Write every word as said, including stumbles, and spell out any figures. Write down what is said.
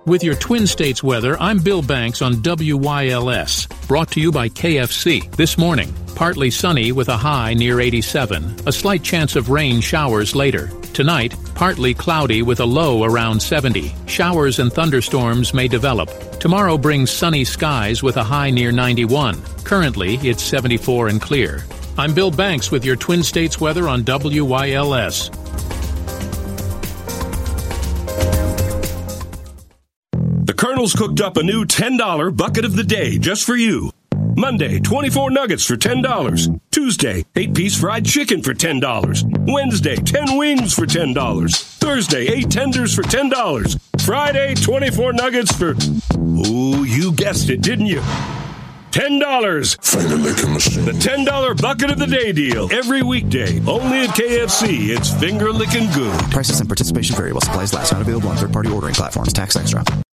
With your Twin States weather, I'm Bill Banks on W Y L S. Brought to you by K F C. This morning, partly sunny with a high near eighty-seven. A slight chance of rain showers later. Tonight, partly cloudy with a low around seventy. Showers and thunderstorms may develop. Tomorrow brings sunny skies with a high near ninety-one. Currently, it's seventy-four and clear. I'm Bill Banks with your Twin States weather on W Y L S. The Colonel's cooked up a new ten dollar bucket of the day just for you. Monday, twenty-four nuggets for ten dollars. Tuesday, eight-piece fried chicken for ten dollars. Wednesday, ten wings for ten dollars. Thursday, eight tenders for ten dollars. Friday, twenty-four nuggets for... Ooh, you guessed it, didn't you? ten dollars. The ten dollar bucket of the day deal. Every weekday. Only at K F C. It's finger-licking good. Prices and participation vary while supplies last. Not available on third-party ordering platforms. Tax extra.